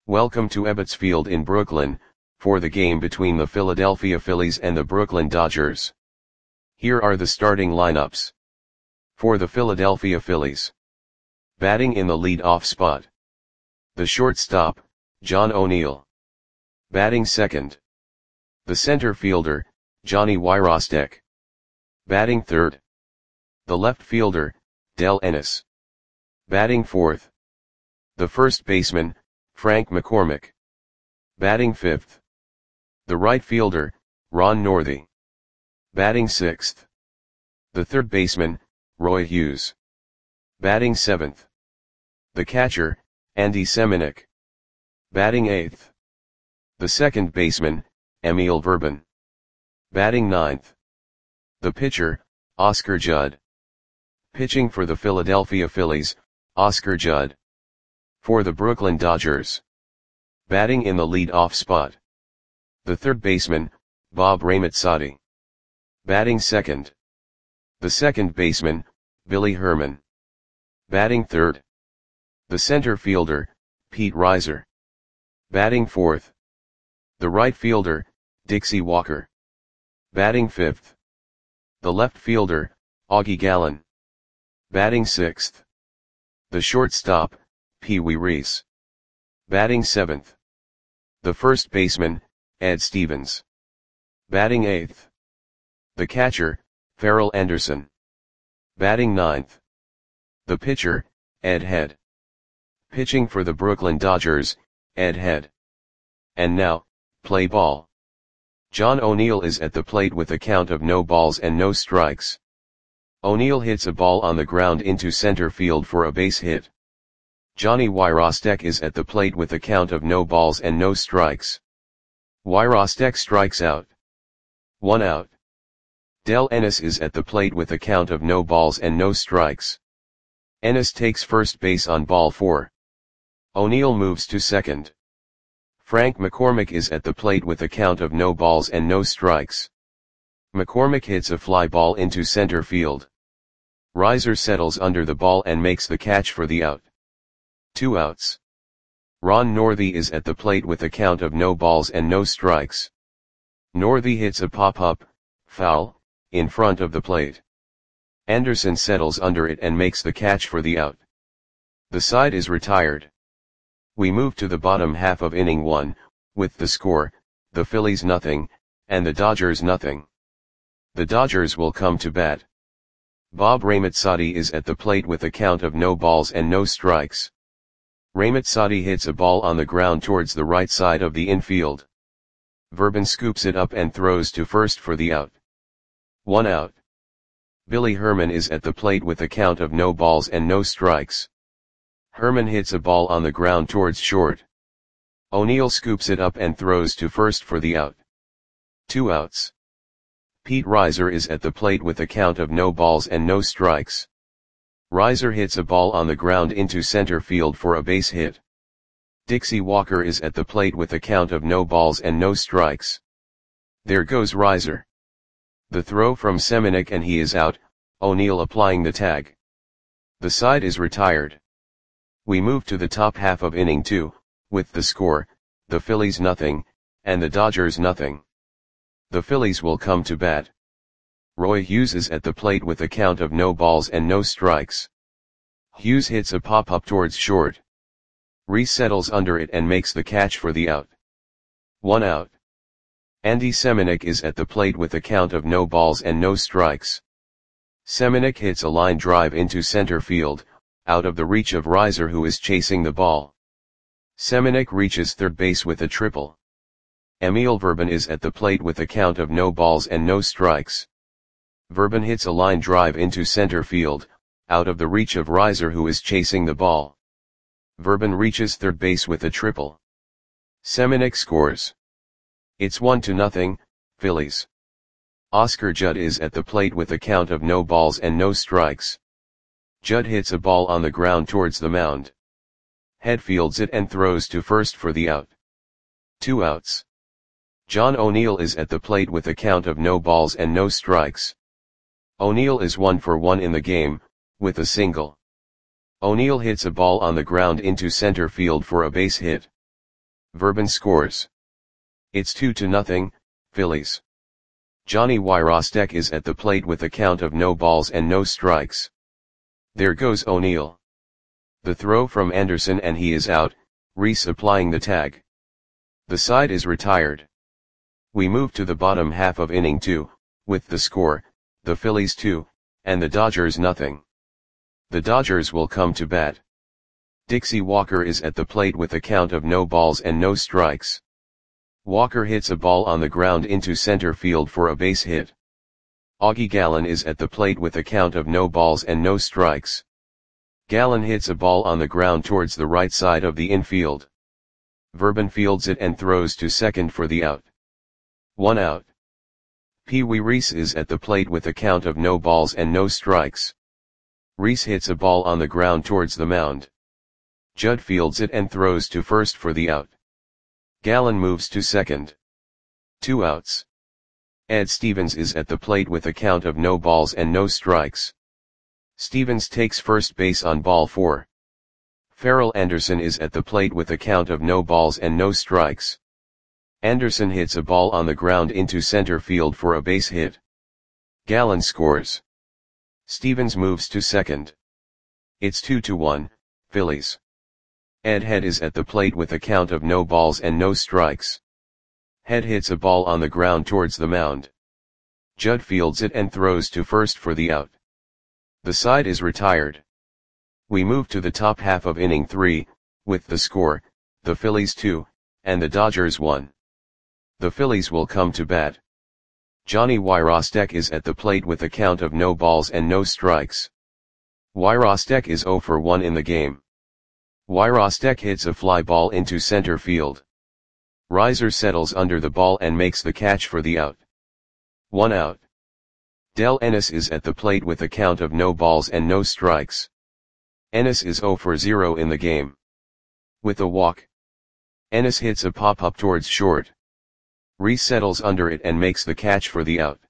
Welcome to Ebbets Field in Brooklyn, for the game between the Philadelphia Phillies and the Brooklyn Dodgers. Here are the starting lineups. For the Philadelphia Phillies. Batting in the lead-off spot. The shortstop, John O'Neill. Batting second. The center fielder, Johnny Wyrostek. Batting third. The left fielder, Del Ennis. Batting fourth. The first baseman, Frank McCormick. Batting fifth. The right fielder, Ron Northey. Batting sixth. The third baseman, Roy Hughes. Batting seventh. The catcher, Andy Semenuk. Batting eighth. The second baseman, Emil Verban. Batting ninth. The pitcher, Oscar Judd. Pitching for the Philadelphia Phillies, Oscar Judd. For the Brooklyn Dodgers. Batting in the lead-off spot. The third baseman, Bob Ramazzoti. Batting second. The second baseman, Billy Herman. Batting third. The center fielder, Pete Reiser. Batting fourth. The right fielder, Dixie Walker. Batting fifth. The left fielder, Augie Gallen. Batting sixth. The shortstop, Pee Wee Reese. Batting seventh. The first baseman, Ed Stevens. Batting eighth. The catcher, Farrell Anderson. Batting ninth. The pitcher, Ed Head. Pitching for the Brooklyn Dodgers, Ed Head. And now, play ball. John O'Neill is at the plate with a count of no balls and no strikes. O'Neill hits a ball on the ground into center field for a base hit. Johnny Wyrostek is at the plate with a count of no balls and no strikes. Wyrostek strikes out. 1 out. Del Ennis is at the plate with a count of no balls and no strikes. Ennis takes first base on ball 4. O'Neill moves to second. Frank McCormick is at the plate with a count of no balls and no strikes. McCormick hits a fly ball into center field. Reiser settles under the ball and makes the catch for the out. 2 outs. Ron Northey is at the plate with a count of no balls and no strikes. Northey hits a pop-up, foul, in front of the plate. Anderson settles under it and makes the catch for the out. The side is retired. We move to the bottom half of inning 1, with the score, the Phillies nothing, and the Dodgers nothing. The Dodgers will come to bat. Bob Ramazzoti is at the plate with a count of no balls and no strikes. Ramazzoti hits a ball on the ground towards the right side of the infield. Verban scoops it up and throws to first for the out. 1 out. Billy Herman is at the plate with a count of no balls and no strikes. Herman hits a ball on the ground towards short. O'Neill scoops it up and throws to first for the out. 2 outs. Pete Reiser is at the plate with a count of no balls and no strikes. Reiser hits a ball on the ground into center field for a base hit. Dixie Walker is at the plate with a count of no balls and no strikes. There goes Reiser. The throw from Semenuk and he is out, O'Neill applying the tag. The side is retired. We move to the top half of inning 2, with the score, the Phillies nothing, and the Dodgers nothing. The Phillies will come to bat. Roy Hughes is at the plate with a count of no balls and no strikes. Hughes hits a pop-up towards short. Reese settles under it and makes the catch for the out. 1 out. Andy Semenuk is at the plate with a count of no balls and no strikes. Semenuk hits a line drive into center field, out of the reach of Reiser who is chasing the ball. Semenuk reaches third base with a triple. Emil Verban is at the plate with a count of no balls and no strikes. Verban hits a line drive into center field, out of the reach of Reiser who is chasing the ball. Verban reaches third base with a triple. Semenuk scores. It's 1-0, Phillies. Oscar Judd is at the plate with a count of no balls and no strikes. Judd hits a ball on the ground towards the mound. Head fields it and throws to first for the out. 2 outs. John O'Neill is at the plate with a count of no balls and no strikes. O'Neill is 1 for 1 in the game, with a single. O'Neill hits a ball on the ground into center field for a base hit. Verbin scores. It's 2-0, Phillies. Johnny Wyrostek is at the plate with a count of no balls and no strikes. There goes O'Neill. The throw from Anderson and he is out, Reese applying the tag. The side is retired. We move to the bottom half of inning 2, with the score, the Phillies 2, and the Dodgers nothing. The Dodgers will come to bat. Dixie Walker is at the plate with a count of no balls and no strikes. Walker hits a ball on the ground into center field for a base hit. Augie Gallen is at the plate with a count of no balls and no strikes. Gallen hits a ball on the ground towards the right side of the infield. Verbin fields it and throws to second for the out. 1 out. Pee Wee Reese is at the plate with a count of no balls and no strikes. Reese hits a ball on the ground towards the mound. Judd fields it and throws to first for the out. Gallen moves to second. 2 outs. Ed Stevens is at the plate with a count of no balls and no strikes. Stevens takes first base on ball 4. Farrell Anderson is at the plate with a count of no balls and no strikes. Anderson hits a ball on the ground into center field for a base hit. Gallen scores. Stevens moves to second. It's 2-1, Phillies. Ed Head is at the plate with a count of no balls and no strikes. Head hits a ball on the ground towards the mound. Judd fields it and throws to first for the out. The side is retired. We move to the top half of inning 3, with the score, the Phillies 2, and the Dodgers 1. The Phillies will come to bat. Johnny Wyrostek is at the plate with a count of no balls and no strikes. Wyrostek is 0 for 1 in the game. Wyrostek hits a fly ball into center field. Reiser settles under the ball and makes the catch for the out. 1 out. Del Ennis is at the plate with a count of no balls and no strikes. Ennis is 0 for 0 in the game. With a walk. Ennis hits a pop-up towards short. Reese settles under it and makes the catch for the out.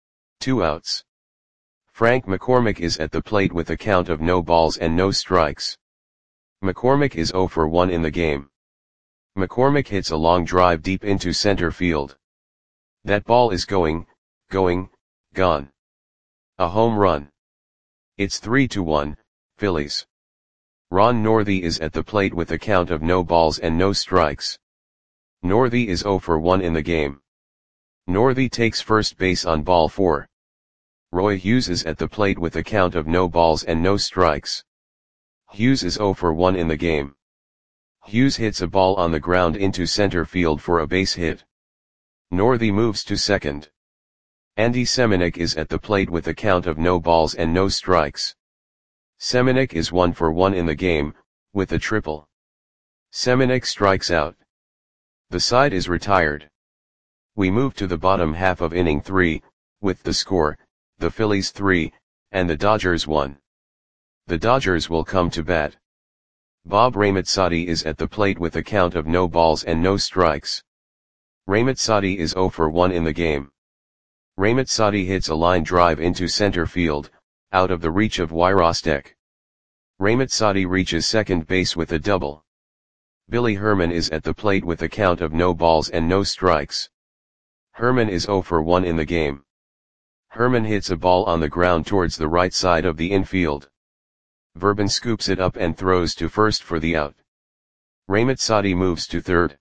2 outs. Frank McCormick is at the plate with a count of no balls and no strikes. McCormick is 0 for 1 in the game. McCormick hits a long drive deep into center field. That ball is gone. A home run. It's 3-1, Phillies. Ron Northey is at the plate with a count of no balls and no strikes. Northey is 0 for 1 in the game. Northey takes first base on ball 4. Roy Hughes is at the plate with a count of no balls and no strikes. Hughes is 0 for 1 in the game. Hughes hits a ball on the ground into center field for a base hit. Northey moves to second. Andy Semenuk is at the plate with a count of no balls and no strikes. Semenuk is 1 for 1 in the game, with a triple. Semenuk strikes out. The side is retired. We move to the bottom half of inning 3, with the score, the Phillies 3, and the Dodgers 1. The Dodgers will come to bat. Bob Ramazzati is at the plate with a count of no balls and no strikes. Ramazzati is 0 for 1 in the game. Ramazzati hits a line drive into center field, out of the reach of Wyrostek. Ramazzati reaches second base with a double. Billy Herman is at the plate with a count of no balls and no strikes. Herman is 0 for 1 in the game. Herman hits a ball on the ground towards the right side of the infield. Verbin scoops it up and throws to first for the out. Ramazzati moves to third.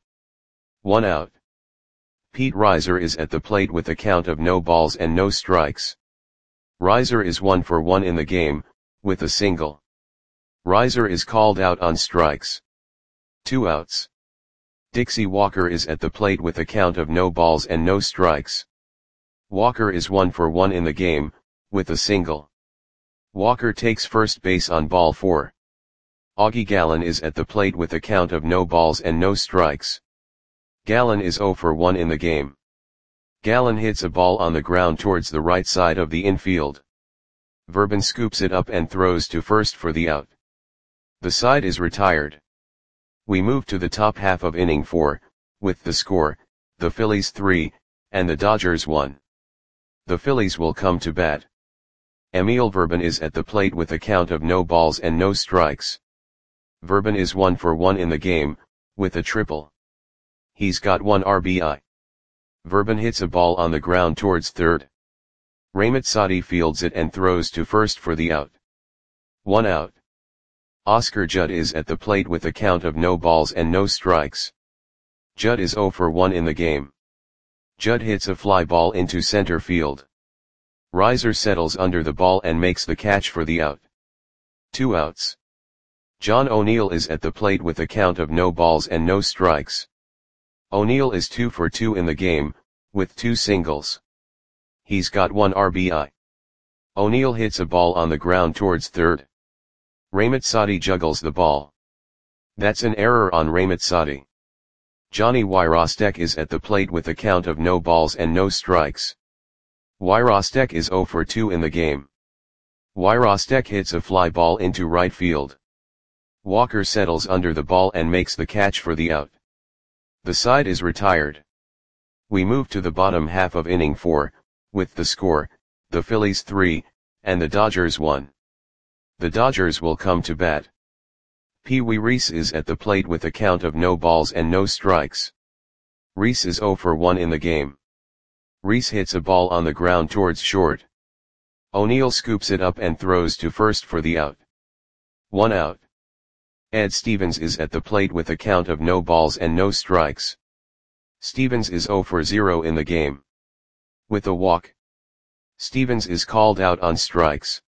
1 out. Pete Reiser is at the plate with a count of no balls and no strikes. Reiser is 1 for 1 in the game, with a single. Reiser is called out on strikes. 2 outs. Dixie Walker is at the plate with a count of no balls and no strikes. Walker is 1 for 1 in the game, with a single. Walker takes first base on ball 4. Augie Gallen is at the plate with a count of no balls and no strikes. Gallen is 0 for 1 in the game. Gallen hits a ball on the ground towards the right side of the infield. Verbin scoops it up and throws to first for the out. The side is retired. We move to the top half of inning 4, with the score, the Phillies 3, and the Dodgers 1. The Phillies will come to bat. Emil Verbin is at the plate with a count of no balls and no strikes. Verbin is 1 for 1 in the game, with a triple. He's got 1 RBI. Verban hits a ball on the ground towards third. Ramitsadi fields it and throws to first for the out. 1 out. Oscar Judd is at the plate with a count of no balls and no strikes. Judd is 0 for 1 in the game. Judd hits a fly ball into center field. Reiser settles under the ball and makes the catch for the out. 2 outs. John O'Neill is at the plate with a count of no balls and no strikes. O'Neill is 2 for 2 in the game, with 2 singles. He's got 1 RBI. O'Neill hits a ball on the ground towards third. Ramitsadi juggles the ball. That's an error on Ramitsadi. Johnny Wyrostek is at the plate with a count of no balls and no strikes. Wyrostek is 0 for 2 in the game. Wyrostek hits a fly ball into right field. Walker settles under the ball and makes the catch for the out. The side is retired. We move to the bottom half of inning 4, with the score, the Phillies 3, and the Dodgers 1. The Dodgers will come to bat. Pee Wee Reese is at the plate with a count of no balls and no strikes. Reese is 0 for 1 in the game. Reese hits a ball on the ground towards short. O'Neill scoops it up and throws to first for the out. 1 out. Ed Stevens is at the plate with a count of no balls and no strikes. Stevens is 0 for 0 in the game. With a walk, Stevens is called out on strikes.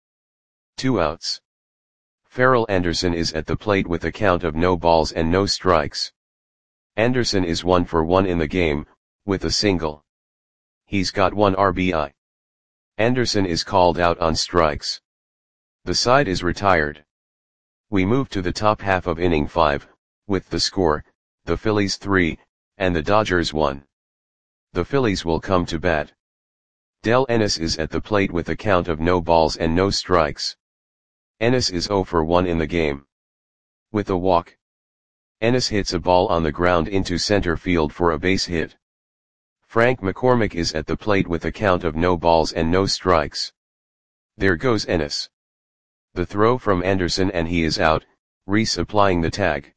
2 outs. Farrell Anderson is at the plate with a count of no balls and no strikes. Anderson is 1 for 1 in the game, with a single. He's got 1 RBI. Anderson is called out on strikes. The side is retired. We move to the top half of inning 5, with the score, the Phillies 3, and the Dodgers 1. The Phillies will come to bat. Del Ennis is at the plate with a count of no balls and no strikes. Ennis is 0 for 1 in the game. With a walk, Ennis hits a ball on the ground into center field for a base hit. Frank McCormick is at the plate with a count of no balls and no strikes. There goes Ennis. The throw from Anderson and he is out, Reese applying the tag.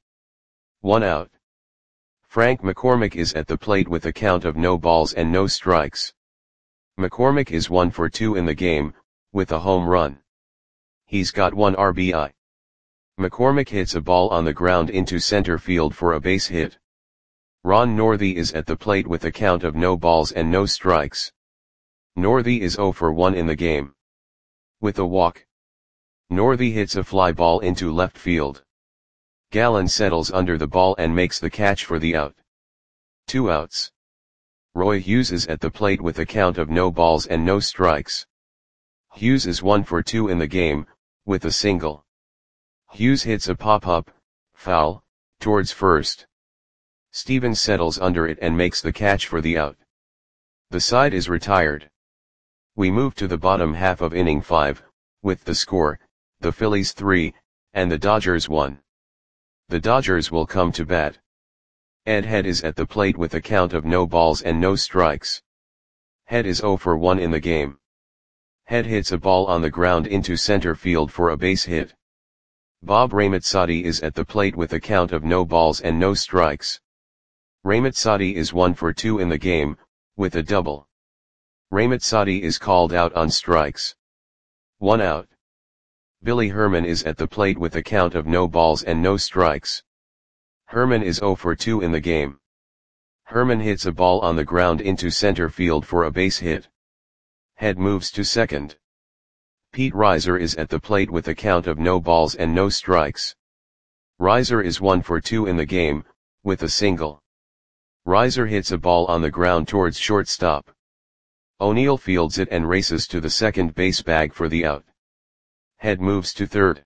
1 out. Frank McCormick is at the plate with a count of no balls and no strikes. McCormick is 1 for 2 in the game, with a home run. He's got 1 RBI. McCormick hits a ball on the ground into center field for a base hit. Ron Northey is at the plate with a count of no balls and no strikes. Northey is 0 for 1 in the game. With a walk, Northey hits a fly ball into left field. Gallen settles under the ball and makes the catch for the out. 2 outs. Roy Hughes is at the plate with a count of no balls and no strikes. Hughes is 1 for 2 in the game, with a single. Hughes hits a pop-up, foul, towards first. Stevens settles under it and makes the catch for the out. The side is retired. We move to the bottom half of inning 5, with the score, the Phillies 3, and the Dodgers 1. The Dodgers will come to bat. Ed Head is at the plate with a count of no balls and no strikes. Head is 0 for 1 in the game. Head hits a ball on the ground into center field for a base hit. Bob Ramitsadi is at the plate with a count of no balls and no strikes. Ramitsadi is 1 for 2 in the game, with a double. Ramitsadi is called out on strikes. 1 out. Billy Herman is at the plate with a count of no balls and no strikes. Herman is 0 for 2 in the game. Herman hits a ball on the ground into center field for a base hit. Head moves to second. Pete Reiser is at the plate with a count of no balls and no strikes. Reiser is 1 for 2 in the game, with a single. Reiser hits a ball on the ground towards shortstop. O'Neill fields it and races to the second base bag for the out. Head moves to third.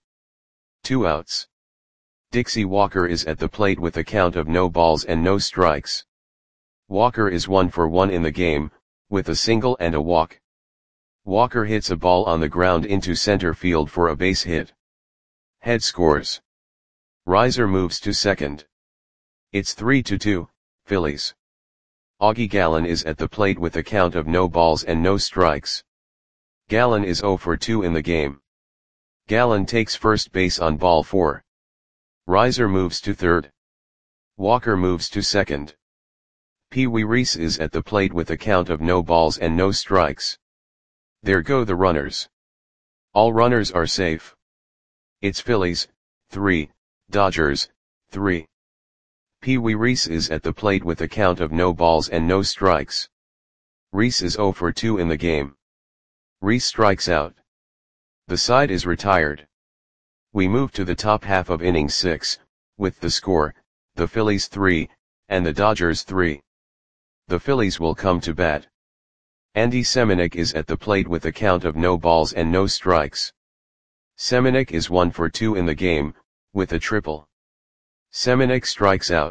2 outs. Dixie Walker is at the plate with a count of no balls and no strikes. Walker is 1 for 1 in the game, with a single and a walk. Walker hits a ball on the ground into center field for a base hit. Head scores. Reiser moves to second. It's 3-2, Phillies. Augie Gallen is at the plate with a count of no balls and no strikes. Gallen is 0 for 2 in the game. Gallen takes first base on ball 4. Reiser moves to third. Walker moves to second. Pee Wee Reese is at the plate with a count of no balls and no strikes. There go the runners. All runners are safe. It's Phillies, 3, Dodgers, 3. Pee Wee Reese is at the plate with a count of no balls and no strikes. Reese is 0 for 2 in the game. Reese strikes out. The side is retired. We move to the top half of inning 6, with the score, the Phillies 3, and the Dodgers 3. The Phillies will come to bat. Andy Semenuk is at the plate with a count of no balls and no strikes. Semenuk is 1 for 2 in the game, with a triple. Semenuk strikes out.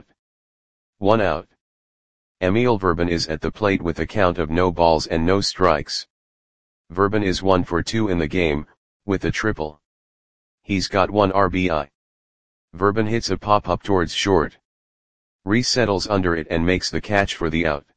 1 out. Emil Verban is at the plate with a count of no balls and no strikes. Verban is 1 for 2 in the game, with a triple. He's got 1 RBI. Verban hits a pop-up towards short. Reese settles under it and makes the catch for the out.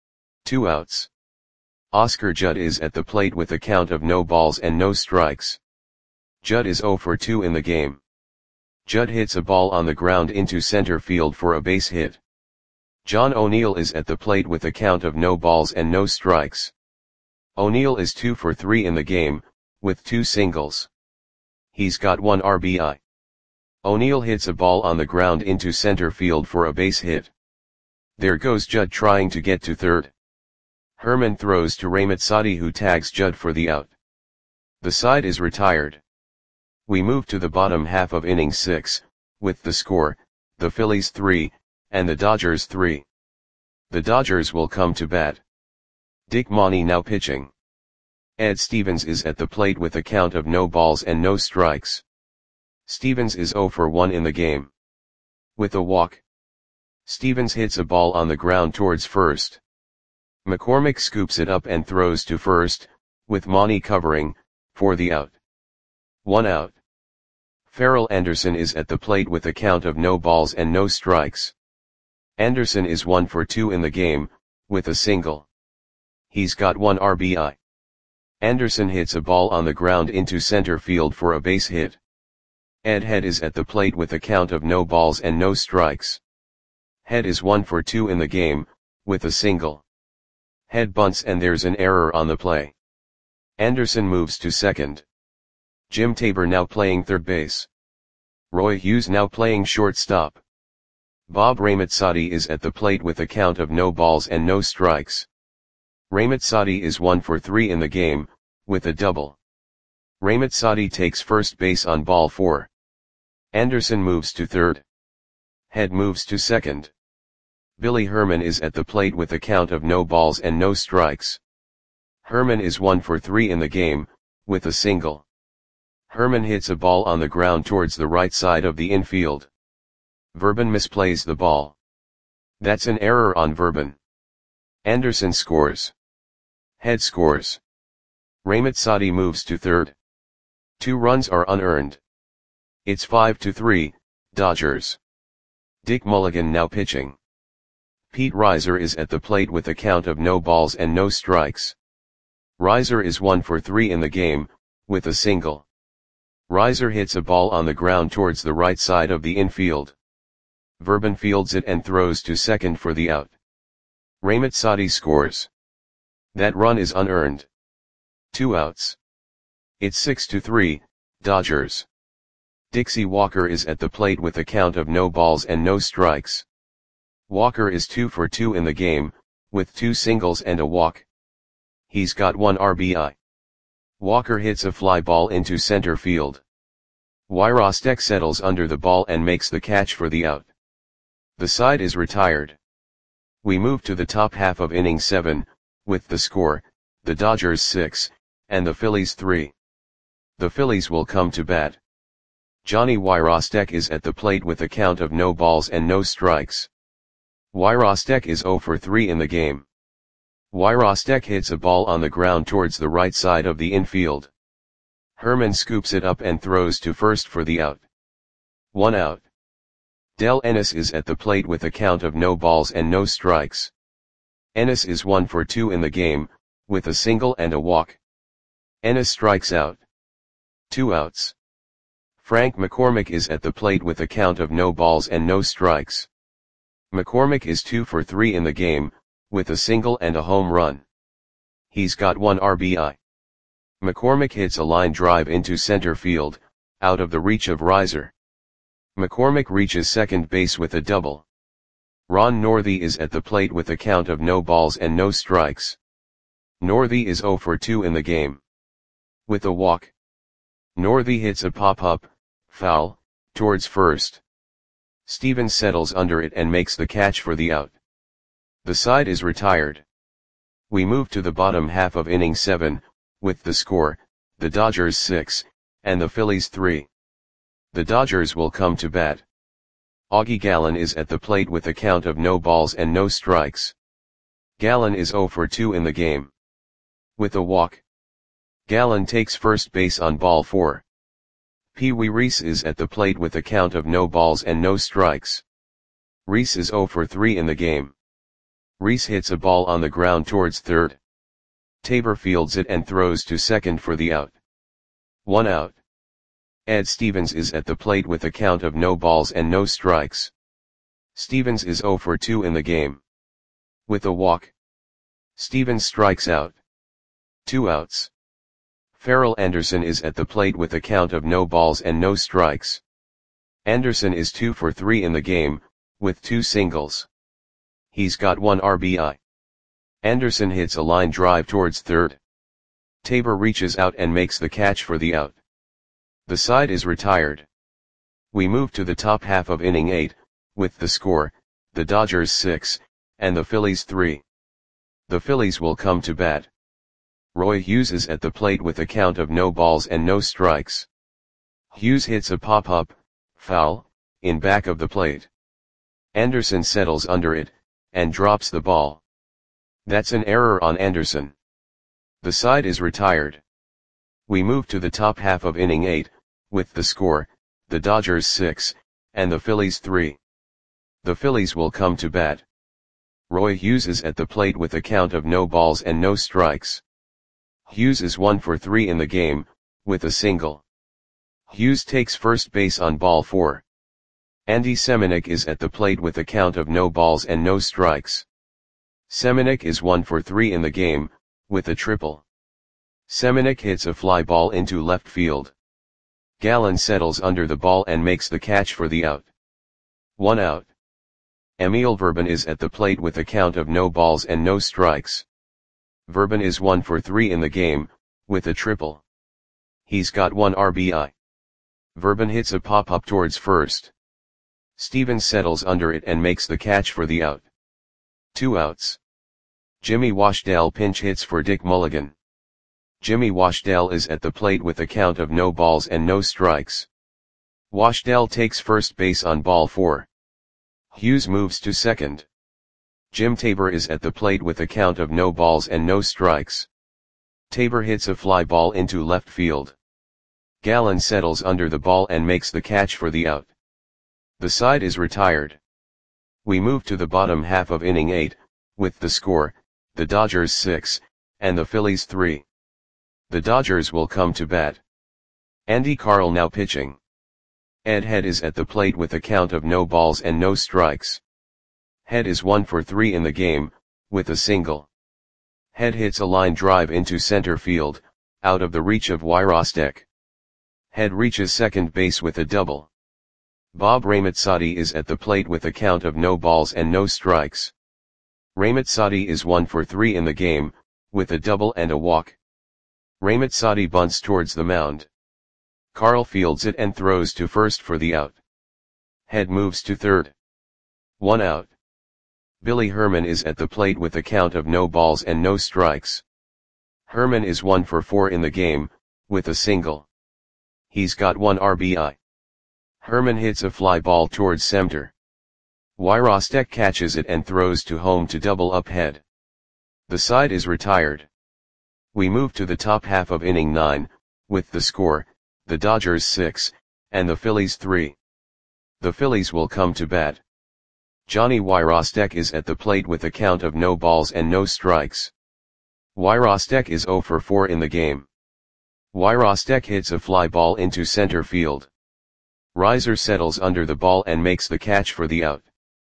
2 outs. Oscar Judd is at the plate with a count of no balls and no strikes. Judd is 0 for 2 in the game. Judd hits a ball on the ground into center field for a base hit. John O'Neill is at the plate with a count of no balls and no strikes. O'Neill is 2 for 3 in the game, with 2 singles. He's got 1 RBI. O'Neill hits a ball on the ground into center field for a base hit. There goes Judd trying to get to third. Herman throws to Ramazzati, who tags Judd for the out. The side is retired. We move to the bottom half of inning 6, with the score, the Phillies 3, and the Dodgers 3. The Dodgers will come to bat. Dick Mauney now pitching. Ed Stevens is at the plate with a count of no balls and no strikes. Stevens is 0 for 1 in the game. With a walk. Stevens hits a ball on the ground towards first. McCormick scoops it up and throws to first, with Mauney covering, for the out. 1 out. Farrell Anderson is at the plate with a count of no balls and no strikes. Anderson is 1 for 2 in the game, with a single. He's got 1 RBI. Anderson hits a ball on the ground into center field for a base hit. Ed Head is at the plate with a count of no balls and no strikes. Head is 1 for 2 in the game, with a single. Head bunts and there's an error on the play. Anderson moves to second. Jim Tabor now playing third base. Roy Hughes now playing shortstop. Bob Ramazzati is at the plate with a count of no balls and no strikes. Ramazzati is 1 for 3 in the game, with a double. Ramazzati takes first base on ball 4. Anderson moves to third. Head moves to second. Billy Herman is at the plate with a count of no balls and no strikes. Herman is 1 for 3 in the game, with a single. Herman hits a ball on the ground towards the right side of the infield. Verban misplays the ball. That's an error on Verban. Anderson scores. Head scores. Ramazzati moves to third. 2 runs are unearned. It's 5-3, Dodgers. Dick Mulligan now pitching. Pete Reiser is at the plate with a count of no balls and no strikes. Reiser is 1 for 3 in the game, with a single. Reiser hits a ball on the ground towards the right side of the infield. Verban fields it and throws to second for the out. Ramazzati scores. That run is unearned. 2 outs. It's 6-3, Dodgers. Dixie Walker is at the plate with a count of no balls and no strikes. Walker is 2 for 2 in the game, with 2 singles and a walk. He's got 1 RBI. Walker hits a fly ball into center field. Wyrostek settles under the ball and makes the catch for the out. The side is retired. We move to the top half of inning 7, with the score, the Dodgers 6, and the Phillies 3. The Phillies will come to bat. Johnny Wyrostek is at the plate with a count of no balls and no strikes. Wyrostek is 0 for 3 in the game. Wyrostek hits a ball on the ground towards the right side of the infield. Herman scoops it up and throws to first for the out. 1 out. Del Ennis is at the plate with a count of no balls and no strikes. Ennis is 1 for 2 in the game, with a single and a walk. Ennis strikes out. 2 outs. Frank McCormick is at the plate with a count of no balls and no strikes. McCormick is 2 for 3 in the game, with a single and a home run. He's got 1 RBI. McCormick hits a line drive into center field, out of the reach of Reiser. McCormick reaches second base with a double. Ron Northey is at the plate with a count of no balls and no strikes. Northey is 0 for 2 in the game. With a walk, Northey hits a pop-up, foul, towards first. Stevens settles under it and makes the catch for the out. The side is retired. We move to the bottom half of inning 7, with the score, the Dodgers 6, and the Phillies 3. The Dodgers will come to bat. Augie Gallen is at the plate with a count of no balls and no strikes. Gallen is 0 for 2 in the game. With a walk, Gallen takes first base on ball 4. Pee Wee Reese is at the plate with a count of no balls and no strikes. Reese is 0 for 3 in the game. Reese hits a ball on the ground towards third. Tabor fields it and throws to second for the out. 1 out. Ed Stevens is at the plate with a count of no balls and no strikes. Stevens is 0 for 2 in the game. With a walk, Stevens strikes out. 2 outs. Farrell Anderson is at the plate with a count of no balls and no strikes. Anderson is 2 for 3 in the game, with 2 singles. He's got 1 RBI. Anderson hits a line drive towards third. Tabor reaches out and makes the catch for the out. The side is retired. We move to the top half of inning 8, with the score, the Dodgers 6, and the Phillies 3. The Phillies will come to bat. Roy Hughes is at the plate with a count of no balls and no strikes. Hughes hits a pop-up, foul, in back of the plate. Anderson settles under it, and drops the ball. That's an error on Anderson. The side is retired. We move to the top half of inning 8, with the score, the Dodgers 6, and the Phillies 3. The Phillies will come to bat. Roy Hughes is at the plate with a count of no balls and no strikes. Hughes is 1 for 3 in the game, with a single. Hughes takes first base on ball 4. Andy Semeniuk is at the plate with a count of no balls and no strikes. Semeniuk is 1 for 3 in the game, with a triple. Semeniuk hits a fly ball into left field. Gallen settles under the ball and makes the catch for the out. 1 out. Emil Verban is at the plate with a count of no balls and no strikes. Verban is 1 for 3 in the game, with a triple. He's got 1 RBI. Verban hits a pop-up towards first. Stevens settles under it and makes the catch for the out. 2 outs. Jimmy Washdale pinch hits for Dick Mulligan. Jimmy Washdale is at the plate with a count of no balls and no strikes. Washdale takes first base on ball 4. Hughes moves to second. Jim Tabor is at the plate with a count of no balls and no strikes. Tabor hits a fly ball into left field. Gallen settles under the ball and makes the catch for the out. The side is retired. We move to the bottom half of inning 8, with the score, the Dodgers 6, and the Phillies 3. The Dodgers will come to bat. Andy Carl now pitching. Ed Head is at the plate with a count of no balls and no strikes. Head is 1 for 3 in the game, with a single. Head hits a line drive into center field, out of the reach of Wyrostek. Head reaches second base with a double. Bob Ramazzati is at the plate with a count of no balls and no strikes. Ramazzati is 1 for 3 in the game, with a double and a walk. Ramazzati bunts towards the mound. Carl fields it and throws to first for the out. Head moves to third. 1 out. Billy Herman is at the plate with a count of no balls and no strikes. Herman is 1 for 4 in the game, with a single. He's got 1 RBI. Herman hits a fly ball towards center. Wyrostek catches it and throws to home to double up Head. The side is retired. We move to the top half of inning 9, with the score, the Dodgers 6, and the Phillies 3. The Phillies will come to bat. Johnny Wyrostek is at the plate with a count of no balls and no strikes. Wyrostek is 0 for 4 in the game. Wyrostek hits a fly ball into center field. Reiser settles under the ball and makes the catch for the out.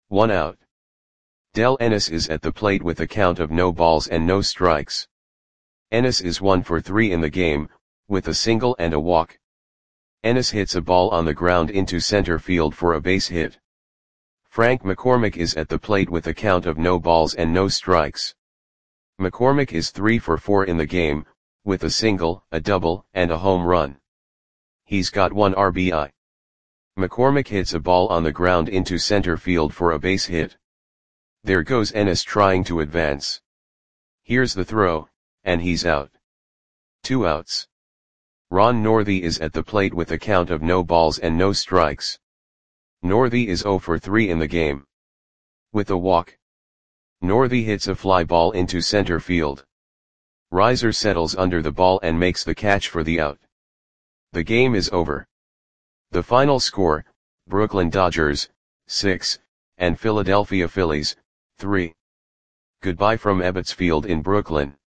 1 out. Del Ennis is at the plate with a count of no balls and no strikes. Ennis is 1 for 3 in the game, with a single and a walk. Ennis hits a ball on the ground into center field for a base hit. Frank McCormick is at the plate with a count of no balls and no strikes. McCormick is 3 for 4 in the game, with a single, a double, and a home run. He's got 1 RBI. McCormick hits a ball on the ground into center field for a base hit. There goes Ennis trying to advance. Here's the throw, and he's out. 2 outs. Ron Northey is at the plate with a count of no balls and no strikes. Northey is 0 for 3 in the game. With a walk. Northey hits a fly ball into center field. Reiser settles under the ball and makes the catch for the out. The game is over. The final score, Brooklyn Dodgers, 6, and Philadelphia Phillies, 3. Goodbye from Ebbets Field in Brooklyn.